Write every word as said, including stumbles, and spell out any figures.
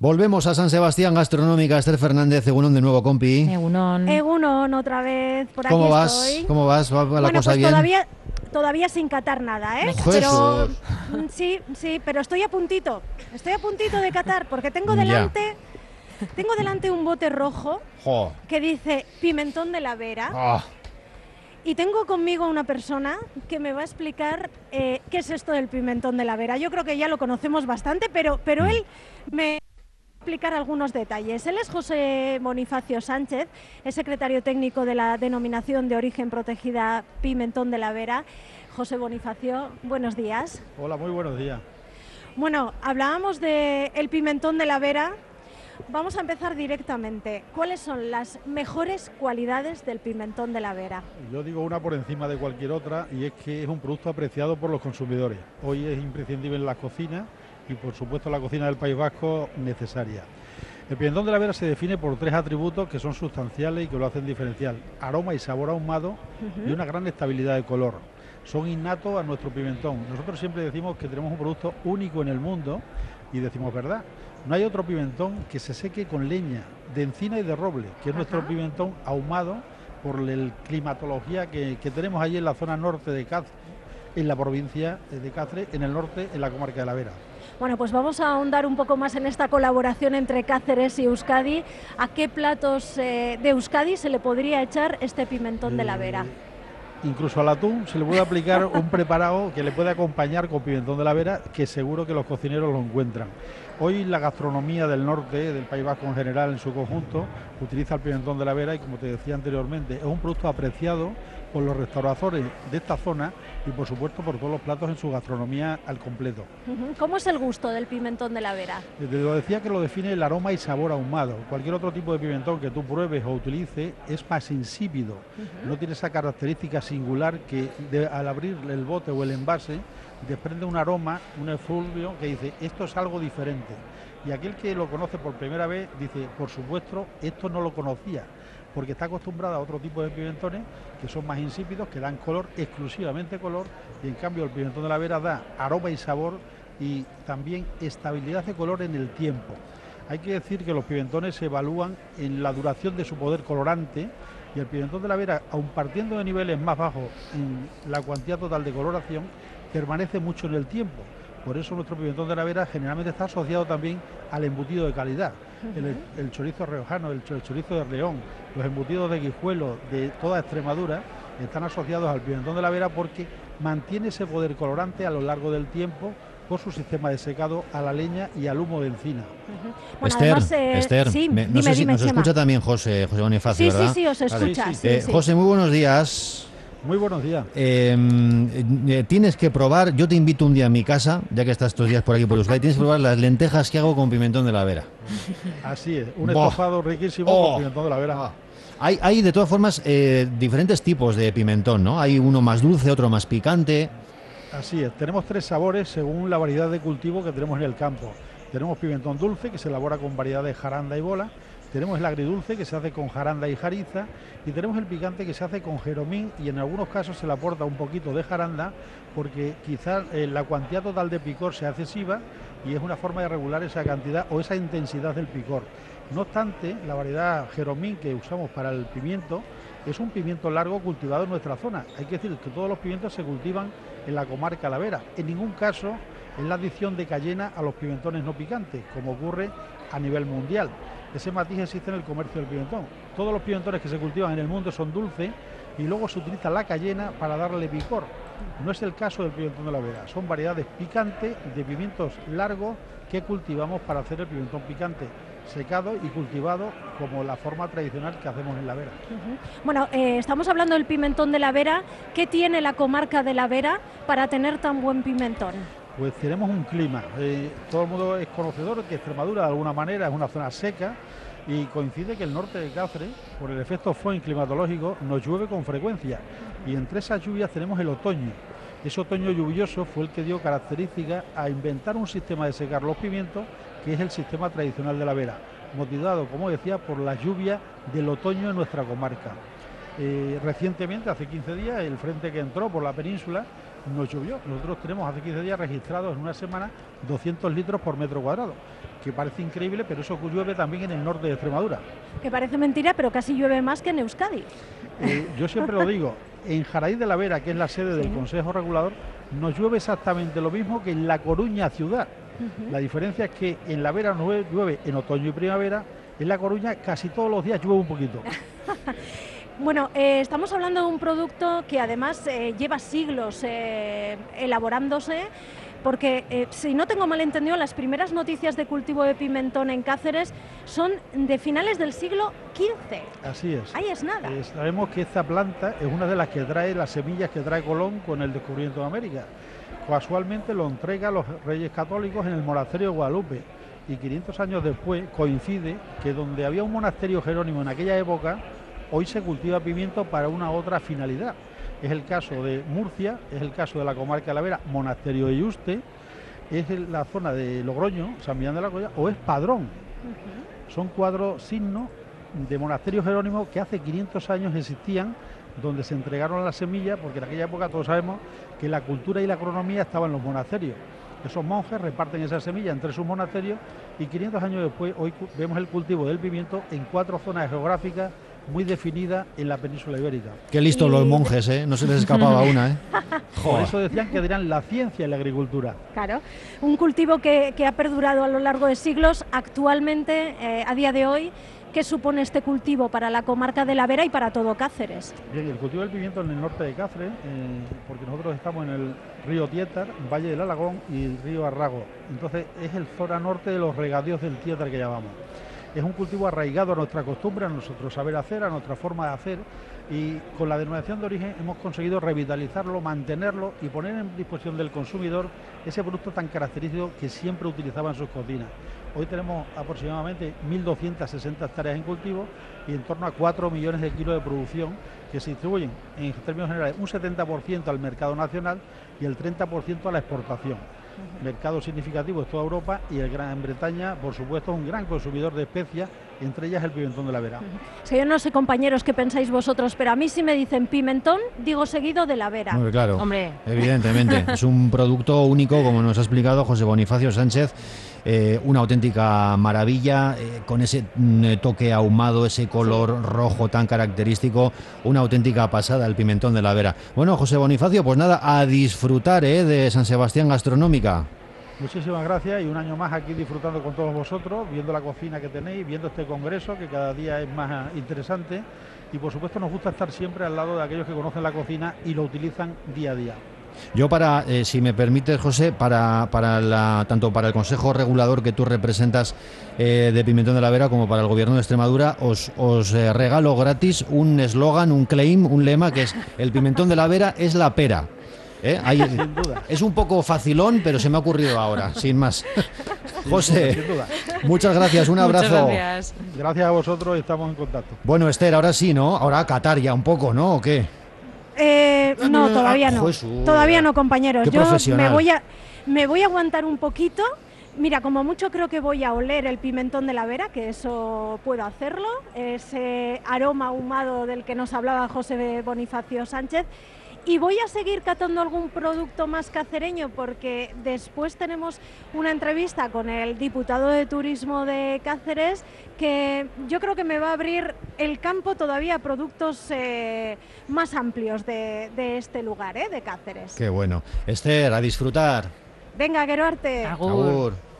Volvemos a San Sebastián Gastronómica. Esther Fernández, Egunon de nuevo, compi. Egunon. Egunon, otra vez, por ¿Cómo aquí vas? estoy. ¿Cómo vas? ¿Va la bueno, cosa pues bien? Todavía, todavía sin catar nada, ¿eh? Jesús. Pero mm, sí, sí, pero estoy a puntito. Estoy a puntito de catar porque tengo delante, tengo delante un bote rojo Jo. que dice pimentón de la Vera. Ah. Y tengo conmigo una persona que me va a explicar eh, qué es esto del pimentón de la Vera. Yo creo que ya lo conocemos bastante, pero, pero él me explicar algunos detalles. Él es José Bonifacio Sánchez, es secretario técnico de la denominación de origen protegida Pimentón de la Vera. José Bonifacio, buenos días. Hola, muy buenos días. Bueno, hablábamos de el pimentón de la Vera. Vamos a empezar directamente. ¿Cuáles son las mejores cualidades del pimentón de la Vera? Yo digo una por encima de cualquier otra, y es que es un producto apreciado por los consumidores. Hoy es imprescindible en la cocina y por supuesto la cocina del País Vasco necesaria. El pimentón de la Vera se define por tres atributos que son sustanciales y que lo hacen diferencial: aroma y sabor ahumado, uh-huh, y una gran estabilidad de color. Son innatos a nuestro pimentón. Nosotros siempre decimos que tenemos un producto único en el mundo y decimos verdad. No hay otro pimentón que se seque con leña de encina y de roble, que es, ajá, nuestro pimentón ahumado por la climatología que, que tenemos allí en la zona norte de Cáceres, en la provincia de Cáceres, en el norte, en la comarca de la Vera. Bueno, pues vamos a ahondar un poco más en esta colaboración entre Cáceres y Euskadi. ¿A qué platos eh, de Euskadi se le podría echar este pimentón eh, de la Vera? Incluso al atún se le puede aplicar un preparado que le puede acompañar con pimentón de la Vera, que seguro que los cocineros lo encuentran. Hoy la gastronomía del norte, del País Vasco en general, en su conjunto, utiliza el pimentón de la Vera y, como te decía anteriormente, es un producto apreciado por los restauradores de esta zona y, por supuesto, por todos los platos en su gastronomía al completo. ¿Cómo es el gusto del pimentón de la Vera? Te lo decía que lo define el aroma y sabor ahumado. Cualquier otro tipo de pimentón que tú pruebes o utilices es más insípido. Uh-huh. No tiene esa característica singular que de, al abrir el bote o el envase desprende un aroma, un efluvio que dice esto es algo diferente. Y aquel que lo conoce por primera vez dice, por supuesto, esto no lo conocía, porque está acostumbrado a otro tipo de pimentones que son más insípidos, que dan color, exclusivamente color, y en cambio el pimentón de la Vera da aroma y sabor y también estabilidad de color en el tiempo. Hay que decir que los pimentones se evalúan en la duración de su poder colorante, y el pimentón de la Vera, aun partiendo de niveles más bajos en la cuantía total de coloración, permanece mucho en el tiempo. Por eso nuestro pimentón de la Vera generalmente está asociado también al embutido de calidad. Uh-huh. el, el chorizo riojano, el, el chorizo de León, los embutidos de Guijuelo de toda Extremadura están asociados al pimentón de la Vera porque mantiene ese poder colorante a lo largo del tiempo por su sistema de secado a la leña y al humo de encina. Uh-huh. Bueno, Esther, además, eh, Esther sí, me, no dime, sé si dime, nos escucha también José, José Bonifacio, sí, ¿verdad? Sí, sí, os escucha. Vale. Sí, eh, sí. José, muy buenos días. Muy buenos días. Eh, eh, tienes que probar, yo te invito un día a mi casa, ya que estás estos días por aquí por Euskadi, tienes que probar las lentejas que hago con pimentón de la Vera. Así es, un estofado riquísimo oh. con pimentón de la Vera. Ah. Hay, hay de todas formas eh, diferentes tipos de pimentón, ¿no? Hay uno más dulce, otro más picante. Así es, tenemos tres sabores según la variedad de cultivo que tenemos en el campo. Tenemos pimentón dulce, que se elabora con variedades jaranda y bola. Tenemos el agridulce, que se hace con jaranda y jariza, y tenemos el picante, que se hace con jeromín, y en algunos casos se le aporta un poquito de jaranda, porque quizás eh, la cuantía total de picor sea excesiva, y es una forma de regular esa cantidad o esa intensidad del picor. No obstante, la variedad jeromín que usamos para el pimiento es un pimiento largo cultivado en nuestra zona. Hay que decir que todos los pimientos se cultivan en la comarca La Vera. En ningún caso es la adición de cayena a los pimentones no picantes, como ocurre a nivel mundial. Ese matiz existe en el comercio del pimentón. Todos los pimentones que se cultivan en el mundo son dulces y luego se utiliza la cayena para darle picor. No es el caso del pimentón de la Vera. Son variedades picantes de pimientos largos que cultivamos para hacer el pimentón picante, secado y cultivado como la forma tradicional que hacemos en la Vera. Uh-huh. Bueno, eh, estamos hablando del pimentón de la Vera. ¿Qué tiene la comarca de la Vera para tener tan buen pimentón? Pues tenemos un clima, eh, todo el mundo es conocedor que Extremadura de alguna manera es una zona seca y coincide que el norte de Cáceres, por el efecto Foehn climatológico, nos llueve con frecuencia y entre esas lluvias tenemos el otoño. Ese otoño lluvioso fue el que dio características a inventar un sistema de secar los pimientos que es el sistema tradicional de la Vera, motivado, como decía, por la lluvia del otoño en nuestra comarca. Eh, recientemente, hace quince días, el frente que entró por la península nos llovió. Nosotros tenemos hace quince días registrados en una semana doscientos litros por metro cuadrado, que parece increíble, pero eso llueve también en el norte de Extremadura. Que parece mentira, pero casi llueve más que en Euskadi. Eh, yo siempre lo digo, en Jaraíz de la Vera, que es la sede del Sí. Consejo Regulador, nos llueve exactamente lo mismo que en La Coruña ciudad. Ujú. La diferencia es que en La Vera no llueve en otoño y primavera, en La Coruña casi todos los días llueve un poquito. Bueno, eh, estamos hablando de un producto que además eh, lleva siglos eh, elaborándose, porque eh, si no tengo mal entendido, las primeras noticias de cultivo de pimentón en Cáceres son de finales del siglo quince. Así es. Ahí es nada. Eh, sabemos que esta planta es una de las que trae las semillas que trae Colón con el descubrimiento de América. Casualmente lo entrega a los Reyes Católicos en el monasterio de Guadalupe, y quinientos años después coincide que donde había un monasterio jerónimo en aquella época, hoy se cultiva pimiento para una otra finalidad. Es el caso de Murcia, es el caso de la comarca de la Vera, monasterio de Yuste, es la zona de Logroño, San Millán de la Colla, o es Padrón. Ujú. Son cuatro signos de monasterios jerónimos que hace quinientos años existían, donde se entregaron las semillas, porque en aquella época todos sabemos que la cultura y la agronomía estaban en los monasterios. Esos monjes reparten esas semillas entre sus monasterios, y quinientos años después hoy vemos el cultivo del pimiento en cuatro zonas geográficas muy definidas en la península ibérica. Qué listos Y- los monjes, ¿eh? No se les escapaba una, ¿eh? Por Joder. eso decían que eran la ciencia y la agricultura. Claro, un cultivo que, que ha perdurado a lo largo de siglos. Actualmente, eh, a día de hoy, ¿qué supone este cultivo para la comarca de la Vera y para todo Cáceres? Bien, el cultivo del pimiento en el norte de Cáceres, eh, porque nosotros estamos en el río Tietar, Valle del Alagón y el río Arrago. Entonces es el zona norte de los regadíos del Tietar que llamamos. Es un cultivo arraigado a nuestra costumbre, a nuestro saber hacer, a nuestra forma de hacer, y con la denominación de origen hemos conseguido revitalizarlo, mantenerlo y poner en disposición del consumidor ese producto tan característico que siempre utilizaba en sus cocinas. Hoy tenemos aproximadamente mil doscientas sesenta hectáreas en cultivo y en torno a cuatro millones de kilos de producción, que se distribuyen en términos generales un setenta por ciento al mercado nacional y el treinta por ciento a la exportación. Mercado significativo es toda Europa, y el Gran Bretaña, por supuesto, un gran consumidor de especias, entre ellas el pimentón de la Vera. Es que yo no sé, compañeros, qué pensáis vosotros, pero a mí si me dicen pimentón, digo seguido de la Vera. Muy claro. Hombre. Evidentemente. Es un producto único, como nos ha explicado José Bonifacio Sánchez. Eh, una auténtica maravilla, eh, con ese mm, toque ahumado, ese color rojo tan característico, una auténtica pasada el pimentón de la Vera. Bueno, José Bonifacio, pues nada, a disfrutar eh, de San Sebastián Gastronómica. Muchísimas gracias, y un año más aquí disfrutando con todos vosotros, viendo la cocina que tenéis, viendo este congreso que cada día es más interesante, y por supuesto nos gusta estar siempre al lado de aquellos que conocen la cocina y lo utilizan día a día. Yo para, eh, si me permites, José, para, para la, tanto para el Consejo Regulador que tú representas eh, de Pimentón de la Vera como para el Gobierno de Extremadura, os, os eh, regalo gratis un eslogan, un claim, un lema que es: el pimentón de la Vera es la pera. ¿Eh? Ahí, Sin duda. es un poco facilón, pero se me ha ocurrido ahora, sin más. José, Sin duda. muchas gracias, un abrazo. Muchas gracias. Gracias a vosotros, estamos en contacto. Bueno, Esther, ahora sí, ¿no? Ahora a Qatar ya un poco, ¿no? ¿O qué? Eh, no, todavía no. Jesús. Todavía no, compañeros. Qué Yo profesional. me voy a me voy a aguantar un poquito. Mira, como mucho creo que voy a oler el pimentón de la Vera, que eso puedo hacerlo, ese aroma ahumado del que nos hablaba José Bonifacio Sánchez. Y voy a seguir catando algún producto más cacereño, porque después tenemos una entrevista con el diputado de Turismo de Cáceres, que yo creo que me va a abrir el campo todavía a productos eh, más amplios de, de este lugar, ¿eh? De Cáceres. Qué bueno. Esther, a disfrutar. Venga, Geroarte. Agur. Agur.